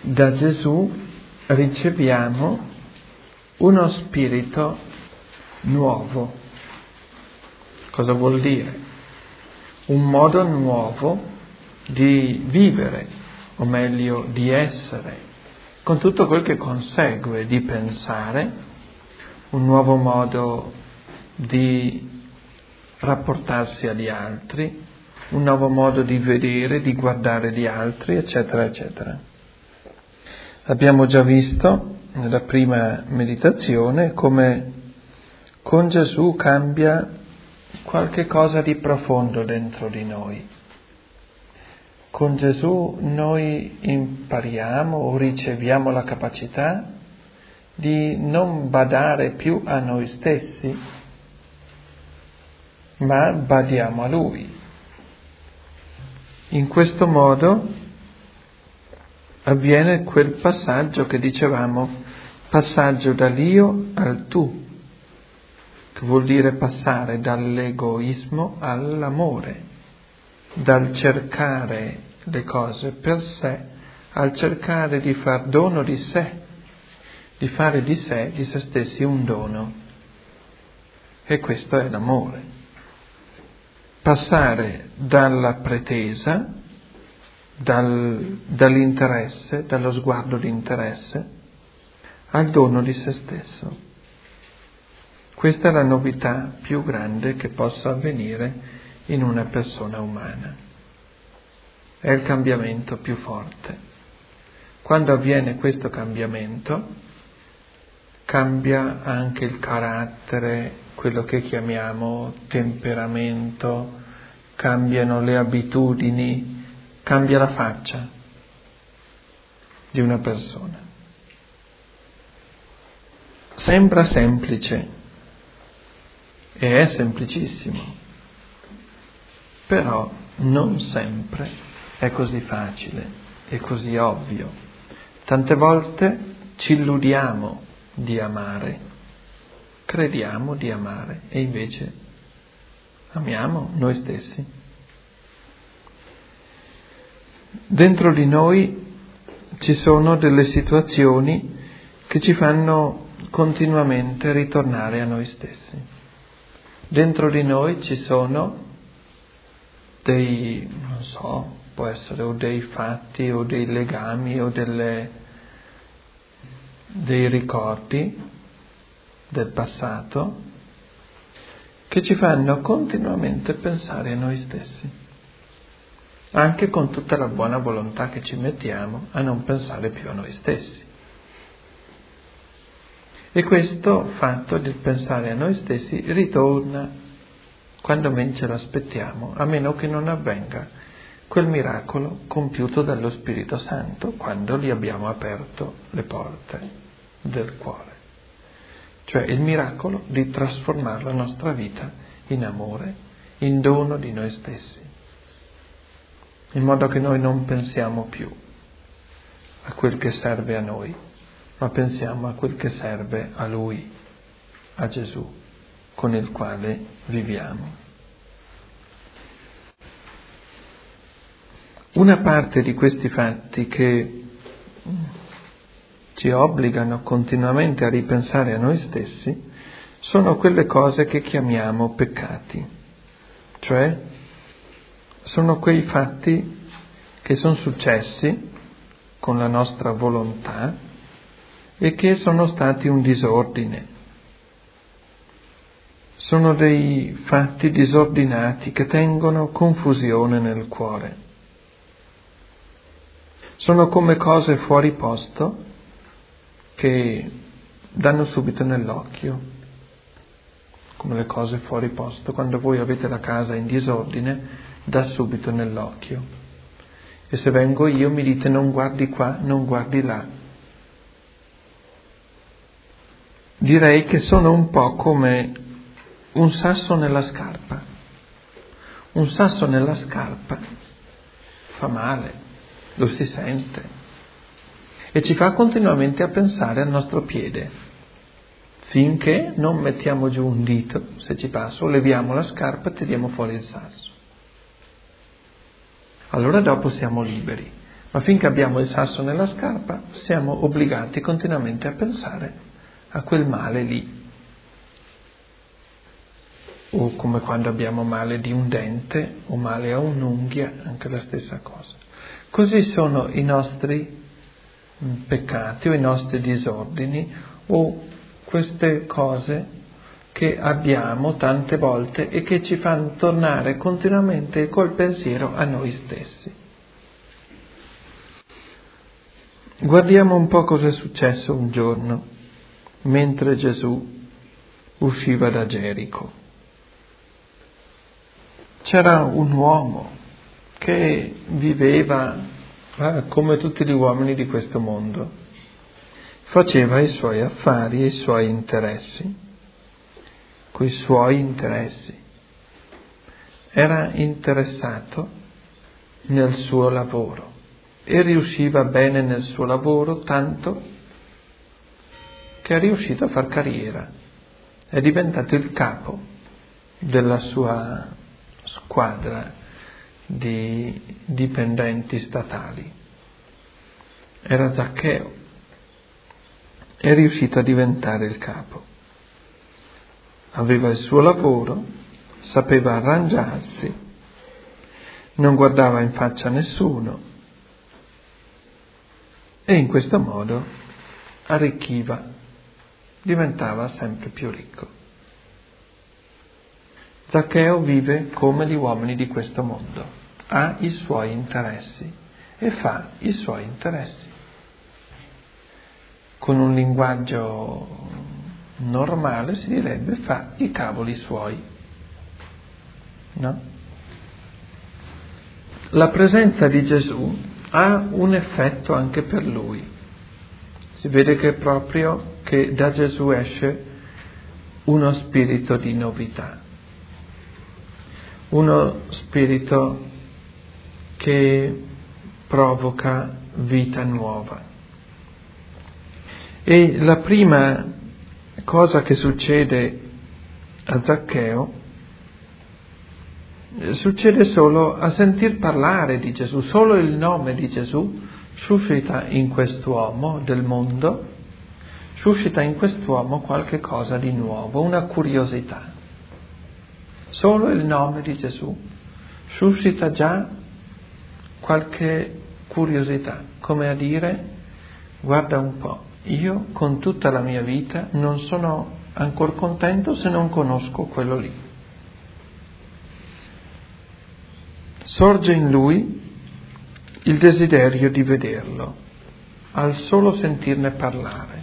da Gesù riceviamo uno spirito nuovo. Cosa vuol dire? Un modo nuovo di vivere, o meglio di essere, con tutto quel che consegue, di pensare, un nuovo modo di rapportarsi agli altri, un nuovo modo di vedere, di guardare gli altri, eccetera, eccetera. Abbiamo già visto nella prima meditazione come con Gesù cambia qualche cosa di profondo dentro di noi. Con Gesù noi impariamo o riceviamo la capacità di non badare più a noi stessi, ma badiamo a Lui. In questo modo avviene quel passaggio che dicevamo, passaggio dall'io al tu, che vuol dire passare dall'egoismo all'amore, dal cercare le cose per sé al cercare di far dono di sé, di fare di sé, di se stessi un dono. E questo è l'amore. Passare dalla pretesa, dall'interesse, dallo sguardo di interesse, al dono di se stesso. Questa è la novità più grande che possa avvenire in una persona umana. È il cambiamento più forte. Quando avviene questo cambiamento, cambia anche il carattere, quello che chiamiamo temperamento, cambiano le abitudini, cambia la faccia di una persona. Sembra semplice e è semplicissimo, però non sempre è così facile, è così ovvio. Tante volte ci illudiamo di amare, crediamo di amare e invece amiamo noi stessi. Dentro di noi ci sono delle situazioni che ci fanno continuamente ritornare a noi stessi. Dentro di noi ci sono dei, non so, può essere o dei fatti o dei legami o dei ricordi del passato che ci fanno continuamente pensare a noi stessi, anche con tutta la buona volontà che ci mettiamo a non pensare più a noi stessi. E questo fatto di pensare a noi stessi ritorna quando meno ce l'aspettiamo, a meno che non avvenga quel miracolo compiuto dallo Spirito Santo quando gli abbiamo aperto le porte del cuore. Cioè il miracolo di trasformare la nostra vita in amore, in dono di noi stessi, in modo che noi non pensiamo più a quel che serve a noi, ma pensiamo a quel che serve a Lui, a Gesù, con il quale viviamo. Una parte di questi fatti che ci obbligano continuamente a ripensare a noi stessi sono quelle cose che chiamiamo peccati, cioè sono quei fatti che sono successi con la nostra volontà e che sono stati un disordine. Sono dei fatti disordinati che tengono confusione nel cuore. Sono come cose fuori posto che danno subito nell'occhio, come le cose fuori posto. Quando voi avete la casa in disordine, dà subito nell'occhio. E se vengo io mi dite non guardi qua, non guardi là. Direi che sono un po' come un sasso nella scarpa. Un sasso nella scarpa fa male. Lo si sente e ci fa continuamente a pensare al nostro piede, finché non mettiamo giù un dito, se ci passa, o leviamo la scarpa e tiriamo fuori il sasso. Allora dopo siamo liberi, Ma finché abbiamo il sasso nella scarpa, siamo obbligati continuamente a pensare a quel male lì. O come quando abbiamo male di un dente o male a un'unghia, anche la stessa cosa. Così sono i nostri peccati o i nostri disordini o queste cose che abbiamo tante volte e che ci fanno tornare continuamente col pensiero a noi stessi. Guardiamo un po' cosa è successo un giorno mentre Gesù usciva da Gerico. C'era un uomo che viveva come tutti gli uomini di questo mondo, faceva i suoi affari e i suoi interessi, coi suoi interessi. Era interessato nel suo lavoro e riusciva bene nel suo lavoro, tanto che è riuscito a far carriera. È diventato il capo della sua squadra di dipendenti statali. Era Zaccheo. È riuscito a diventare il capo. Aveva il suo lavoro, sapeva arrangiarsi, non guardava in faccia a nessuno e in questo modo arricchiva, diventava sempre più ricco. Zaccheo vive come gli uomini di questo mondo, ha i suoi interessi e fa i suoi interessi. Con un linguaggio normale si direbbe fa i cavoli suoi, no? La presenza di Gesù ha un effetto anche per lui. Si vede che proprio che da Gesù esce uno spirito di novità, uno spirito che provoca vita nuova. E la prima cosa che succede a Zaccheo succede solo a sentir parlare di Gesù, solo il nome di Gesù suscita in quest'uomo del mondo, suscita in quest'uomo qualche cosa di nuovo, una curiosità. Solo il nome di Gesù suscita già qualche curiosità, come a dire: guarda un po', io con tutta la mia vita non sono ancora contento se non conosco quello lì. Sorge in lui il desiderio di vederlo, al solo sentirne parlare.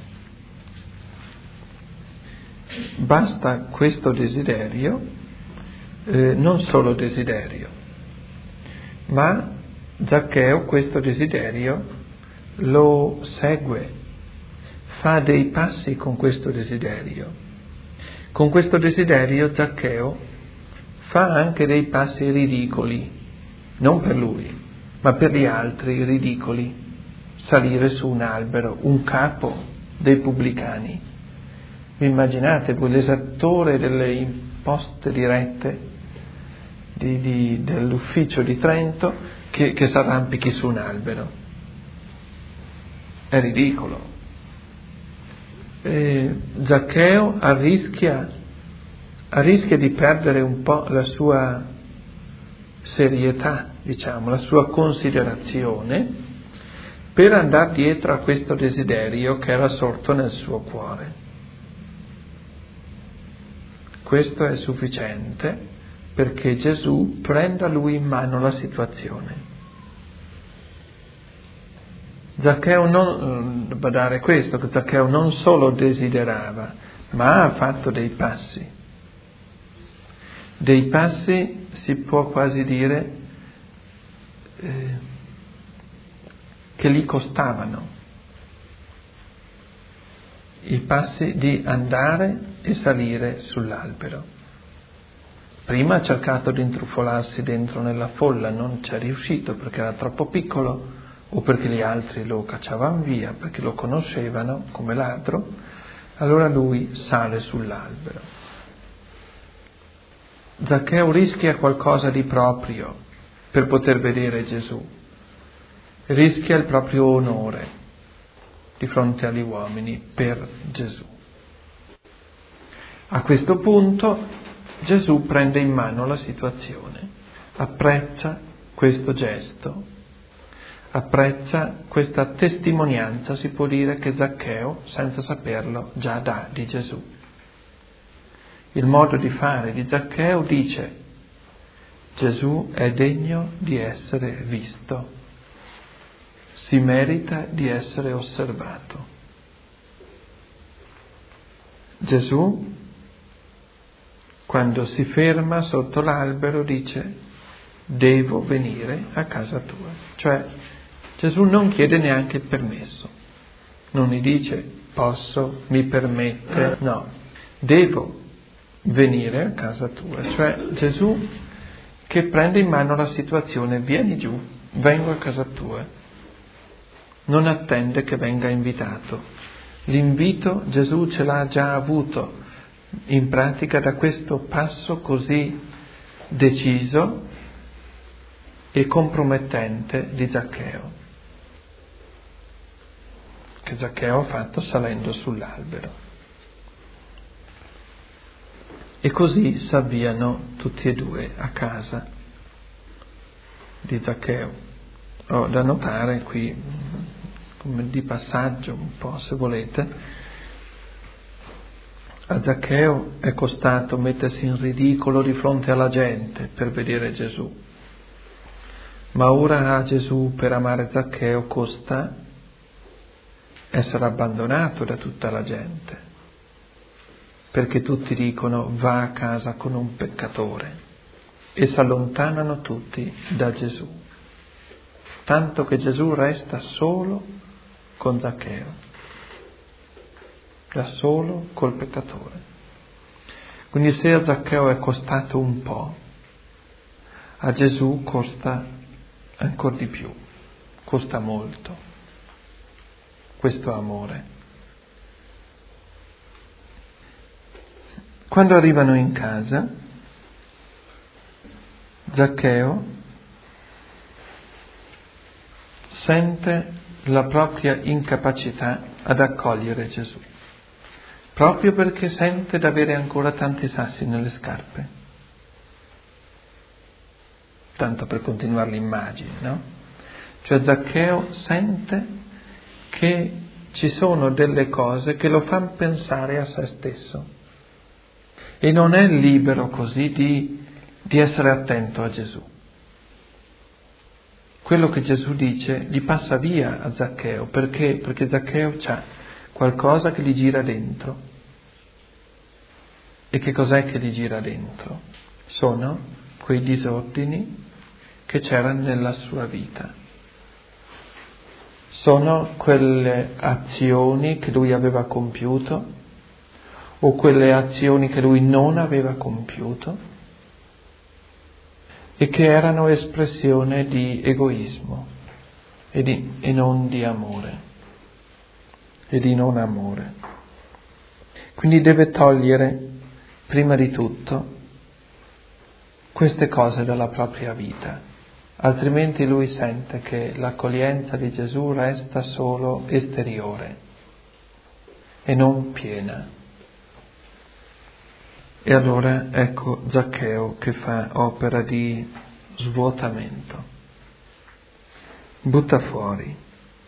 Basta questo desiderio, non solo desiderio, ma Zaccheo questo desiderio lo segue, fa dei passi con questo desiderio. Con questo desiderio Zaccheo fa anche dei passi ridicoli, non per lui, ma per gli altri ridicoli. Salire su un albero, un capo dei pubblicani. Vi immaginate voi l'esattore delle imposte dirette dell'ufficio di Trento che si arrampichi su un albero? È ridicolo. Zaccheo arrischia di perdere un po' la sua serietà, diciamo, la sua considerazione, per andare dietro a questo desiderio che era sorto nel suo cuore. Questo è sufficiente perché Gesù prenda lui in mano la situazione. Zaccheo non, badare questo, che Zaccheo non solo desiderava, ma ha fatto dei passi. Dei passi, si può quasi dire, che gli costavano. I passi di andare e salire sull'albero. Prima ha cercato di intrufolarsi dentro nella folla, non ci è riuscito perché era troppo piccolo o perché gli altri lo cacciavano via, perché lo conoscevano come ladro. Allora lui sale sull'albero. Zaccheo rischia qualcosa di proprio per poter vedere Gesù. rischia il proprio onore di fronte agli uomini per Gesù. A questo punto Gesù prende in mano la situazione, apprezza questo gesto, apprezza questa testimonianza, si può dire, che Zaccheo, senza saperlo, già dà di Gesù. Il modo di fare di Zaccheo dice: Gesù è degno di essere visto, si merita di essere osservato. Gesù, quando si ferma sotto l'albero, dice: devo venire a casa tua. Cioè, Gesù non chiede neanche il permesso, non gli dice posso, mi permette, no, devo venire a casa tua. Cioè Gesù che prende in mano la situazione: vieni giù, vengo a casa tua. Non attende che venga invitato. L'invito Gesù ce l'ha già avuto in pratica da questo passo così deciso e compromettente di Zaccheo, che Zaccheo ha fatto salendo sull'albero. E così si avviano tutti e due a casa di Zaccheo. Ho da notare qui, come di passaggio un po', se volete, a Zaccheo è costato mettersi in ridicolo di fronte alla gente per vedere Gesù, ma ora a Gesù, per amare Zaccheo, costa essere abbandonato da tutta la gente, perché tutti dicono va a casa con un peccatore e si allontanano tutti da Gesù, tanto che Gesù resta solo con Zaccheo, da solo col peccatore. Quindi se a Zaccheo è costato un po', a Gesù costa ancora di più, costa molto questo amore. Quando arrivano in casa, Zaccheo sente la propria incapacità ad accogliere Gesù, proprio perché sente di avere ancora tanti sassi nelle scarpe. Tanto per continuare l'immagine, no? Cioè Zaccheo sente che ci sono delle cose che lo fanno pensare a se stesso e non è libero così di essere attento a Gesù. Quello che Gesù dice gli passa via a Zaccheo, perché Zaccheo c'ha qualcosa che gli gira dentro. E che cos'è che gli gira dentro? Sono quei disordini che c'erano nella sua vita. Sono quelle azioni che lui aveva compiuto o quelle azioni che lui non aveva compiuto e che erano espressione di egoismo e non di amore e di non amore. Quindi deve togliere prima di tutto queste cose dalla propria vita. Altrimenti lui sente che l'accoglienza di Gesù resta solo esteriore e non piena. E allora ecco Zaccheo che fa opera di svuotamento, butta fuori.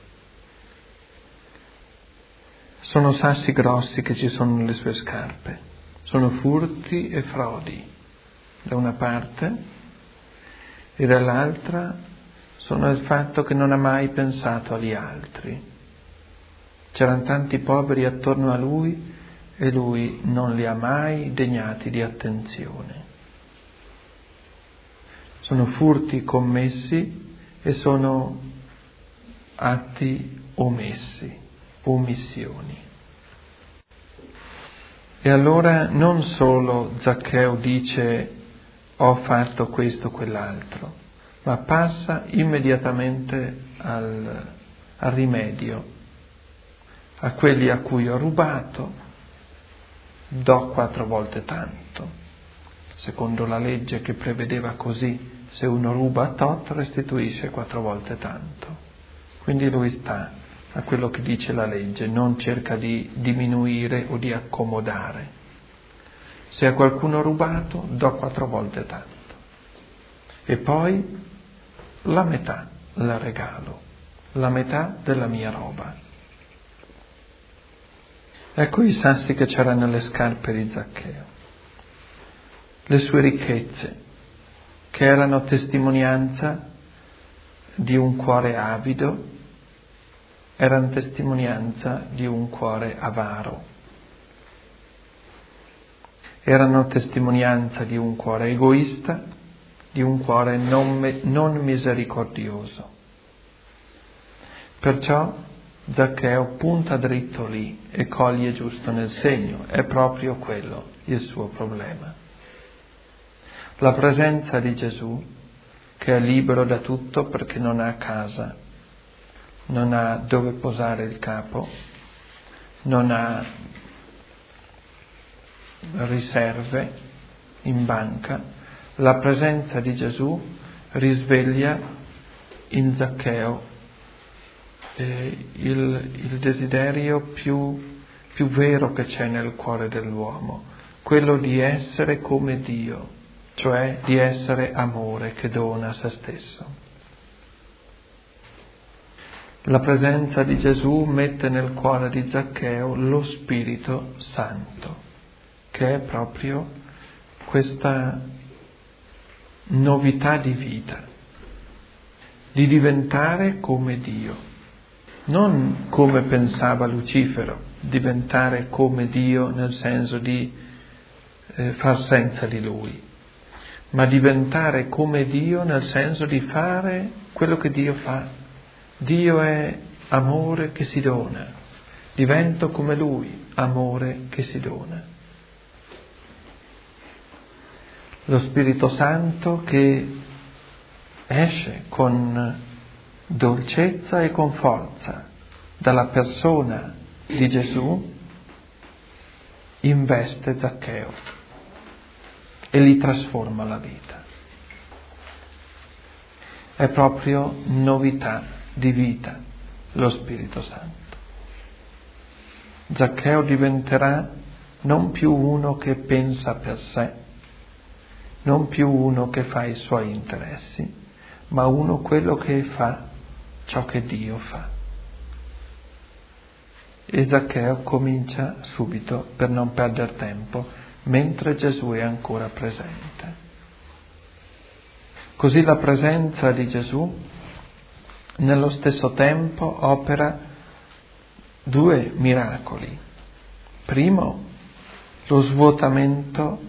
Sono sassi grossi che ci sono nelle sue scarpe, sono furti e frodi da una parte, e dall'altra sono il fatto che non ha mai pensato agli altri. C'erano tanti poveri attorno a lui e lui non li ha mai degnati di attenzione. Sono furti commessi e sono atti omessi, omissioni. E allora non solo Zaccheo dice ho fatto questo o quell'altro, ma passa immediatamente al rimedio. A quelli a cui ho rubato do 4 volte tanto, secondo la legge che prevedeva così: se uno ruba tot restituisce 4 volte tanto. Quindi lui sta a quello che dice la legge, non cerca di diminuire o di accomodare. Se a qualcuno ho rubato, do 4 volte tanto. E poi la metà la regalo, la metà della mia roba. Ecco i sassi che c'era nelle scarpe di Zaccheo, le sue ricchezze, che erano testimonianza di un cuore avido, erano testimonianza di un cuore avaro, erano testimonianza di un cuore egoista, di un cuore non misericordioso. Perciò Zaccheo punta dritto lì e coglie giusto nel segno, è proprio quello il suo problema. La presenza di Gesù, che è libero da tutto perché non ha casa, non ha dove posare il capo, non ha riserve in banca, la presenza di Gesù risveglia in Zaccheo il desiderio più vero che c'è nel cuore dell'uomo, quello di essere come Dio, cioè di essere amore che dona se stesso. La presenza di Gesù mette nel cuore di Zaccheo lo Spirito Santo, che è proprio questa novità di vita, di diventare come Dio. Non come pensava Lucifero, diventare come Dio nel senso di far senza di Lui, ma diventare come Dio nel senso di fare quello che Dio fa. Dio è amore che si dona, divento come Lui, amore che si dona. Lo Spirito Santo che esce con dolcezza e con forza dalla persona di Gesù investe Zaccheo e gli trasforma la vita. È proprio novità di vita lo Spirito Santo. Zaccheo diventerà non più uno che pensa per sé, non più uno che fa i suoi interessi, ma uno quello che fa ciò che Dio fa. E Zaccheo comincia subito, per non perdere tempo, mentre Gesù è ancora presente. Così la presenza di Gesù nello stesso tempo opera 2 miracoli. Primo, lo svuotamento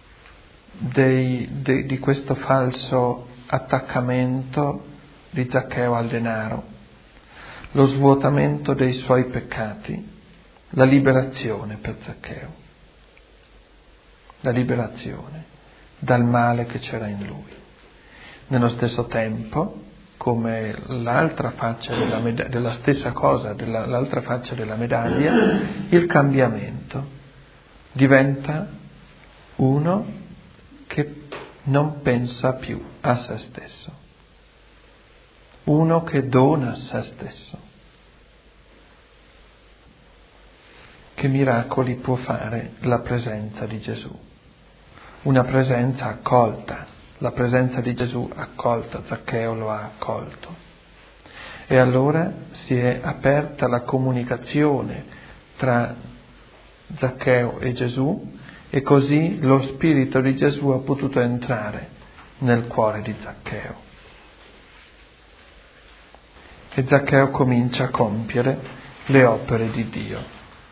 di questo falso attaccamento di Zaccheo al denaro, lo svuotamento dei suoi peccati, la liberazione per Zaccheo, la liberazione dal male che c'era in lui. Nello stesso tempo, come l'altra faccia della stessa cosa, l'altra faccia della medaglia, il cambiamento diventa uno che non pensa più a se stesso, uno che dona se stesso. Che miracoli può fare la presenza di Gesù? Una presenza accolta, la presenza di Gesù accolta, Zaccheo lo ha accolto. E allora si è aperta la comunicazione tra Zaccheo e Gesù, e così lo Spirito di Gesù ha potuto entrare nel cuore di Zaccheo. E Zaccheo comincia a compiere le opere di Dio.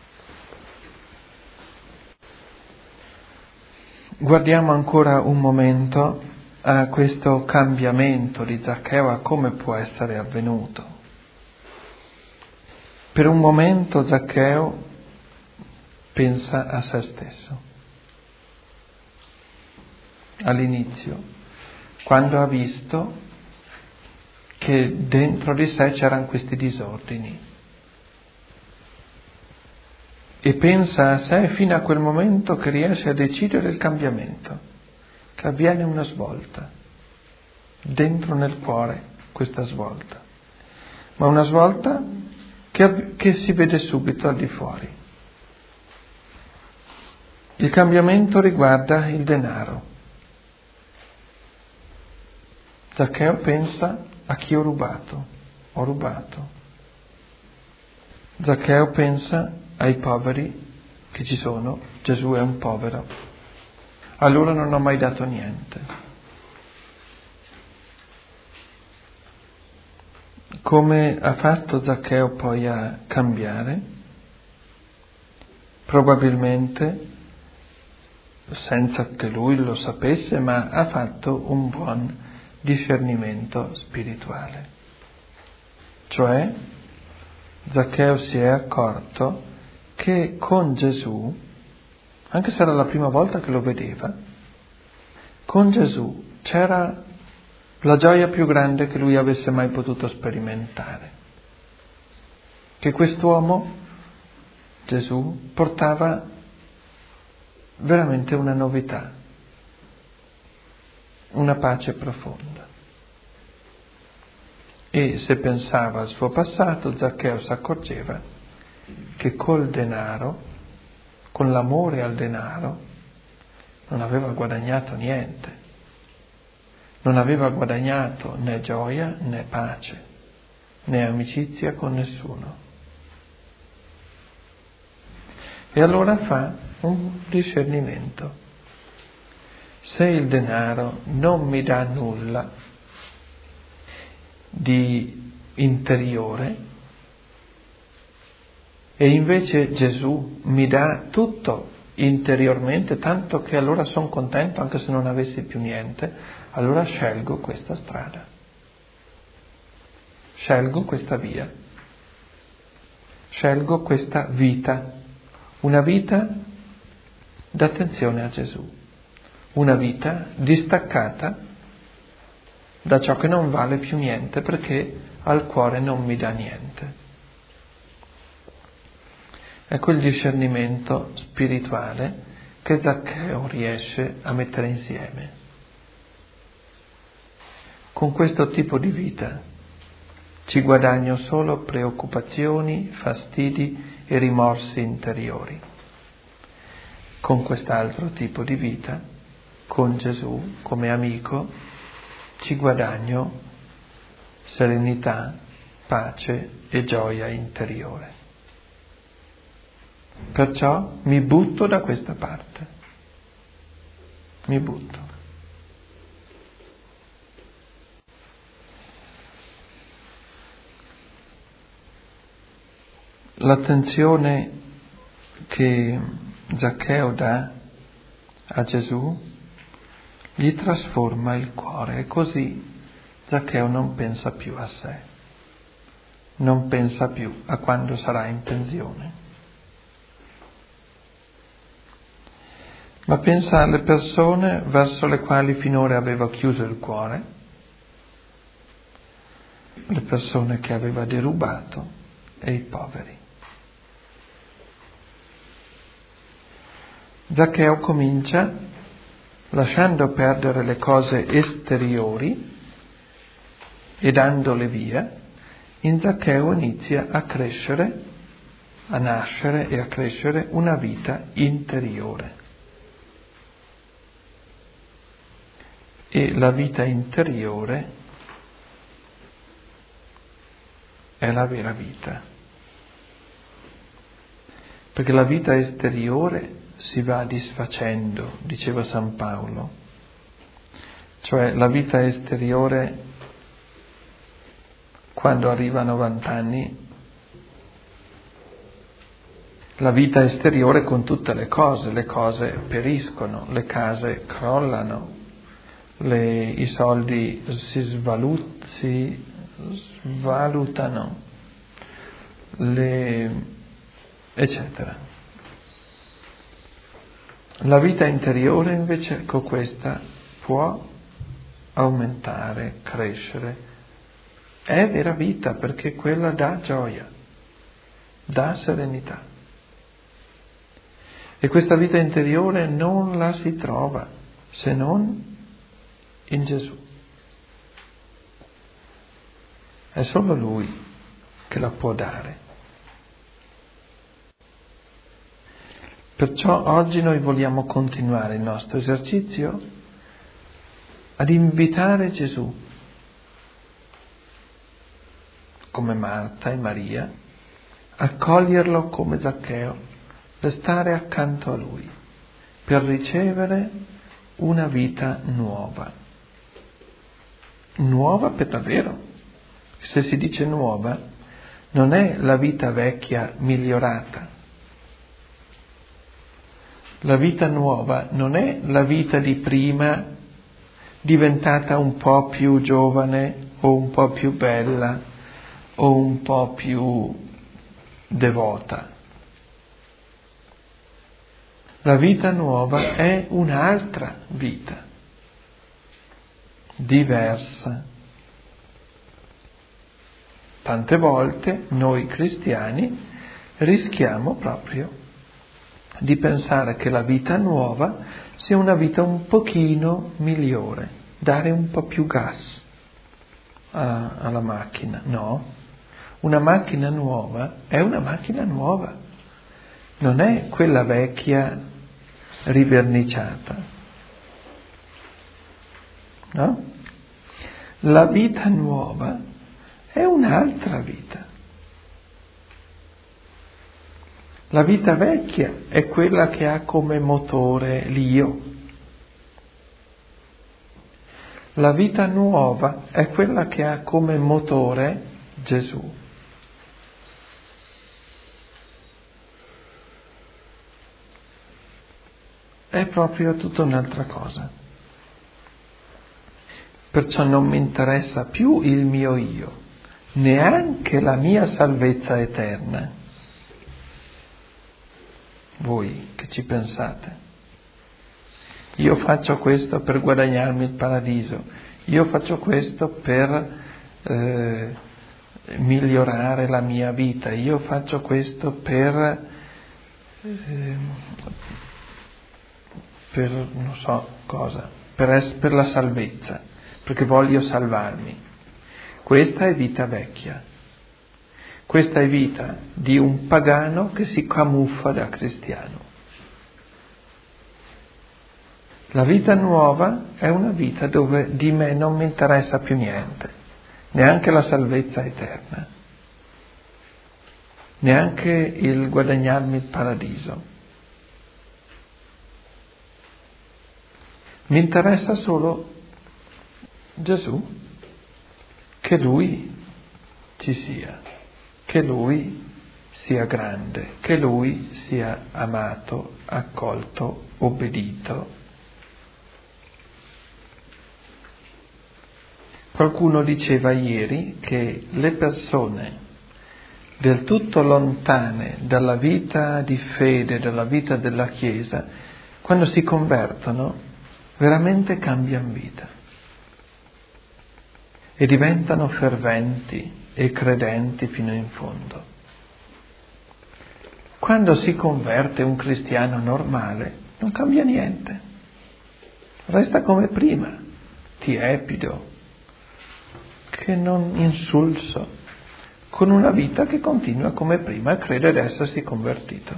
Guardiamo ancora un momento a questo cambiamento di Zaccheo, a come può essere avvenuto. Per un momento Zaccheo pensa a se stesso. All'inizio, quando ha visto che dentro di sé c'erano questi disordini, e pensa a sé fino a quel momento che riesce a decidere il cambiamento, che avviene una svolta, dentro nel cuore questa svolta. ma una svolta che si vede subito al di fuori. Il cambiamento riguarda il denaro. Zaccheo pensa: a chi ho rubato? Ho rubato. Zaccheo pensa ai poveri che ci sono, Gesù è un povero, allora non ho mai dato niente. Come ha fatto Zaccheo poi a cambiare? Probabilmente senza che lui lo sapesse, ma ha fatto un buon discernimento spirituale. Cioè, Zaccheo si è accorto che con Gesù, anche se era la prima volta che lo vedeva, con Gesù c'era la gioia più grande che lui avesse mai potuto sperimentare. Che quest'uomo, Gesù, portava veramente una novità, una pace profonda. E se pensava al suo passato, Zaccheo si accorgeva che col denaro, con l'amore al denaro, non aveva guadagnato niente. Non aveva guadagnato né gioia né pace, né amicizia con nessuno. E allora fa un discernimento. Se il denaro non mi dà nulla di interiore e invece Gesù mi dà tutto interiormente, tanto che allora sono contento anche se non avessi più niente, allora scelgo questa strada, scelgo questa via, scelgo questa vita, una vita d'attenzione a Gesù, una vita distaccata da ciò che non vale più niente perché al cuore non mi dà niente. Ecco il discernimento spirituale che Zaccheo riesce a mettere insieme. Con questo tipo di vita ci guadagno solo preoccupazioni, fastidi e rimorsi interiori. Con quest'altro tipo di vita, con Gesù come amico, ci guadagno serenità, pace e gioia interiore. Perciò mi butto da questa parte, mi butto. L'attenzione che Zaccheo dà a Gesù gli trasforma il cuore e così Zaccheo non pensa più a sé, non pensa più a quando sarà in pensione. Ma pensa alle persone verso le quali finora aveva chiuso il cuore, le persone che aveva derubato e i poveri. Zaccheo comincia lasciando perdere le cose esteriori e dandole via. In Zaccheo inizia a crescere, a nascere e a crescere una vita interiore. E la vita interiore è la vera vita. Perché la vita esteriore si va disfacendo, diceva San Paolo. Cioè la vita esteriore, quando arriva a 90 anni, la vita esteriore con tutte le cose periscono, le case crollano, i soldi si svalutano, eccetera. La vita interiore invece con questa può aumentare, crescere. È vera vita perché quella dà gioia, dà serenità. E questa vita interiore non la si trova se non in Gesù. È solo Lui che la può dare. Perciò oggi noi vogliamo continuare il nostro esercizio ad invitare Gesù, come Marta e Maria, a coglierlo come Zaccheo, per stare accanto a Lui, per ricevere una vita nuova. Nuova per davvero. Se si dice nuova, non è la vita vecchia migliorata. La vita nuova non è la vita di prima diventata un po' più giovane o un po' più bella o un po' più devota. La vita nuova è un'altra vita, diversa. Tante volte noi cristiani rischiamo proprio di pensare che la vita nuova sia una vita un pochino migliore, dare un po' più gas alla macchina. No, una macchina nuova è una macchina nuova, non è quella vecchia riverniciata. No? La vita nuova è un'altra vita. La vita vecchia è quella che ha come motore l'io. La vita nuova è quella che ha come motore Gesù. È proprio tutta un'altra cosa. Perciò non mi interessa più il mio io, neanche la mia salvezza eterna. Voi che ci pensate? Io faccio questo per guadagnarmi il paradiso, io faccio questo per migliorare la mia vita, io faccio questo per non so cosa, per la salvezza, perché voglio salvarmi. Questa è vita vecchia. Questa è vita di un pagano che si camuffa da cristiano. La vita nuova è una vita dove di me non mi interessa più niente, neanche la salvezza eterna, neanche il guadagnarmi il paradiso. Mi interessa solo Gesù, che Lui ci sia, che Lui sia grande, che Lui sia amato, accolto, obbedito. Qualcuno diceva ieri che le persone del tutto lontane dalla vita di fede, dalla vita della Chiesa, quando si convertono, veramente cambiano vita e diventano ferventi e credenti fino in fondo. Quando si converte un cristiano normale, non cambia niente, resta come prima, tiepido, che non insulso, con una vita che continua come prima e crede di essersi convertito.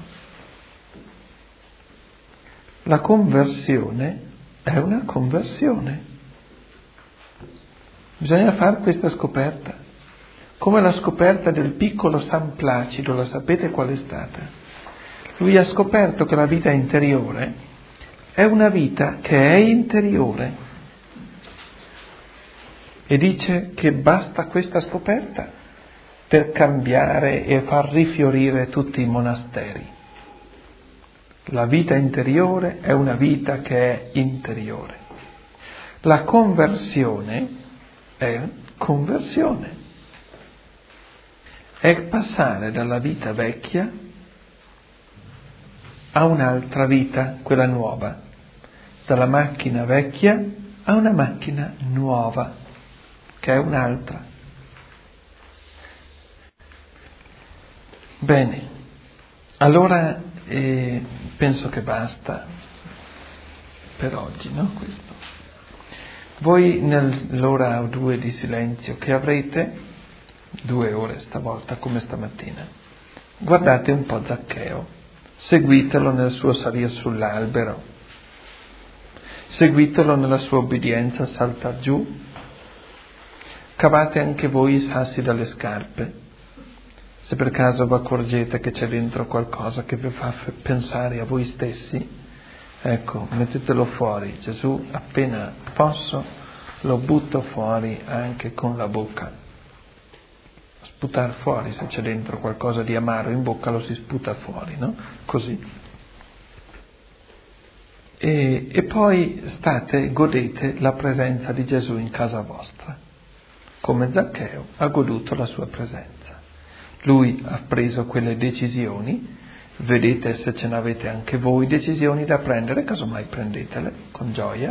La conversione è una conversione. Bisogna fare questa scoperta, come la scoperta del piccolo San Placido, la sapete qual è stata? Lui ha scoperto che la vita interiore è una vita che è interiore e dice che basta questa scoperta per cambiare e far rifiorire tutti i monasteri. La vita interiore è una vita che è interiore. La conversione è conversione. È passare dalla vita vecchia a un'altra vita, quella nuova. Dalla macchina vecchia a una macchina nuova, che è un'altra. Bene, allora penso che basta per oggi, no? Questo. Voi nell'ora o due di silenzio che avrete 2 ore stavolta come stamattina. Guardate un po' Zaccheo, seguitelo nel suo salire sull'albero, seguitelo nella sua obbedienza a saltar giù, cavate anche voi i sassi dalle scarpe, se per caso vi accorgete che c'è dentro qualcosa che vi fa pensare a voi stessi, ecco, mettetelo fuori. Gesù, appena posso, lo butto fuori anche con la bocca. Sputar fuori, se c'è dentro qualcosa di amaro in bocca lo si sputa fuori, no? Così. E poi godete la presenza di Gesù in casa vostra, come Zaccheo ha goduto la sua presenza. Lui ha preso quelle decisioni, vedete se ce n'avete anche voi decisioni da prendere, casomai prendetele con gioia,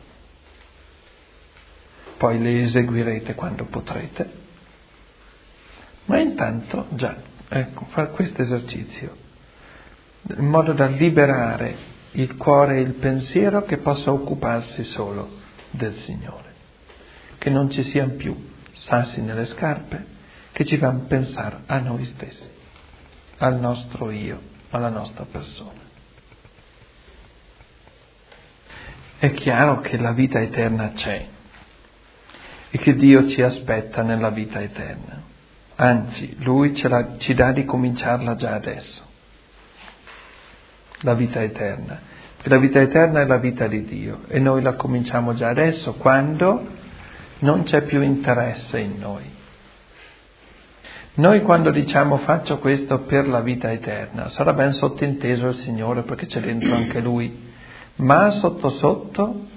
poi le eseguirete quando potrete. Ma intanto fare questo esercizio, in modo da liberare il cuore e il pensiero che possa occuparsi solo del Signore, che non ci siano più sassi nelle scarpe che ci fanno pensare a noi stessi, al nostro io, alla nostra persona. È chiaro che la vita eterna c'è e che Dio ci aspetta nella vita eterna. Anzi, Lui ci dà di cominciarla già adesso, la vita eterna. E la vita eterna è la vita di Dio e noi la cominciamo già adesso, quando non c'è più interesse in noi. Noi quando diciamo faccio questo per la vita eterna, sarà ben sottinteso il Signore perché c'è dentro anche Lui, ma sotto sotto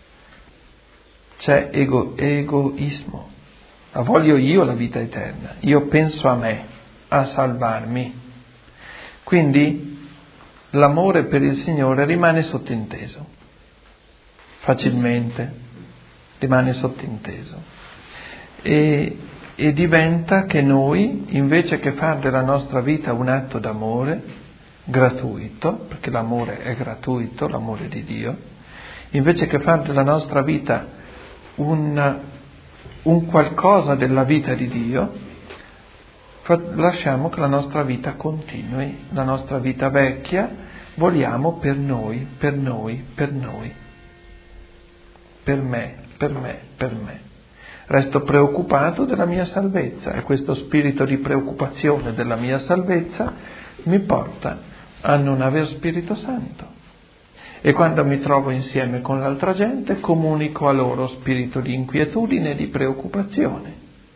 c'è egoismo. Voglio io la vita eterna, io penso a me, a salvarmi. Quindi l'amore per il Signore rimane sottinteso, facilmente rimane sottinteso. E diventa che noi, invece che fare della nostra vita un atto d'amore, gratuito, perché l'amore è gratuito, l'amore di Dio, invece che fare della nostra vita un qualcosa della vita di Dio, lasciamo che la nostra vita continui, la nostra vita vecchia, vogliamo per noi, per noi, per noi, per me, per me, per me. Resto preoccupato della mia salvezza e questo spirito di preoccupazione della mia salvezza mi porta a non aver Spirito Santo. E quando mi trovo insieme con l'altra gente comunico a loro spirito di inquietudine e di preoccupazione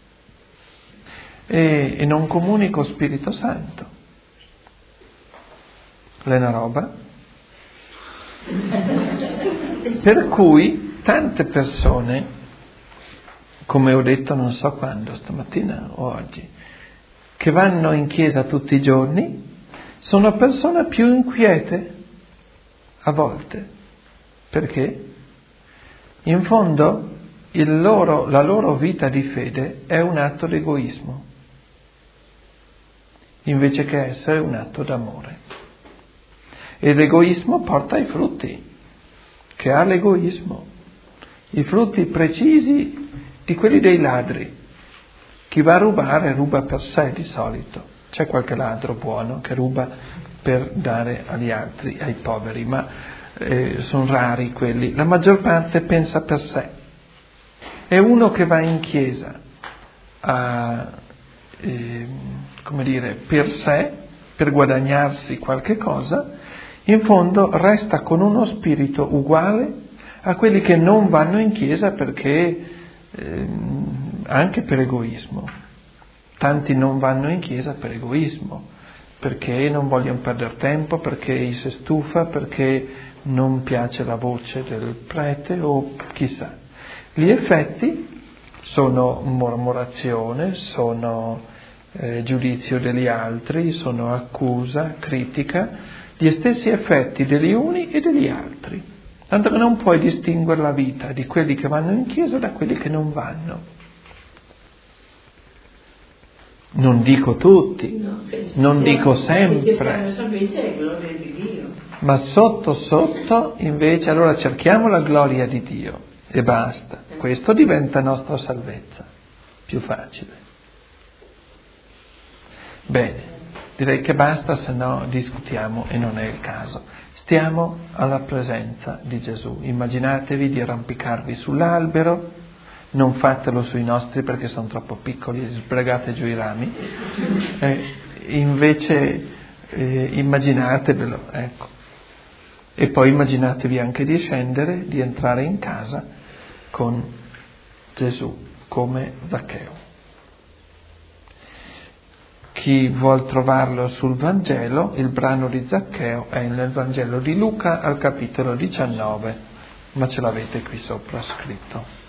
e non comunico Spirito Santo. È una roba? Per cui tante persone, come ho detto non so quando, stamattina o oggi, che vanno in chiesa tutti i giorni, sono persone più inquiete a volte. Perché? In fondo la loro vita di fede è un atto di egoismo, invece che essere un atto d'amore. E l'egoismo porta ai frutti che ha l'egoismo, i frutti precisi di quelli dei ladri. Chi va a rubare ruba per sé di solito. C'è qualche ladro buono che ruba per dare agli altri, ai poveri, ma sono rari quelli. La maggior parte pensa per sé. È uno che va in chiesa per sé, per guadagnarsi qualche cosa, in fondo resta con uno spirito uguale a quelli che non vanno in chiesa perché anche per egoismo. Tanti non vanno in chiesa per egoismo, perché non vogliono perdere tempo, perché si stufa, perché non piace la voce del prete o chissà. Gli effetti sono mormorazione, sono giudizio degli altri, sono accusa, critica, gli stessi effetti degli uni e degli altri. Tanto che non puoi distinguere la vita di quelli che vanno in chiesa da quelli che non vanno. Non dico tutti, non dico sempre, ma sotto sotto invece allora cerchiamo la gloria di Dio e basta. Questo diventa nostra salvezza, più facile. Bene, direi che basta, se no discutiamo e non è il caso. Stiamo alla presenza di Gesù. Immaginatevi di arrampicarvi sull'albero, non fatelo sui nostri perché sono troppo piccoli, sbragate giù i rami, invece immaginatevelo, ecco. E poi immaginatevi anche di scendere, di entrare in casa con Gesù, come Zaccheo. Chi vuol trovarlo sul Vangelo, il brano di Zaccheo è nel Vangelo di Luca al capitolo 19, ma ce l'avete qui sopra scritto.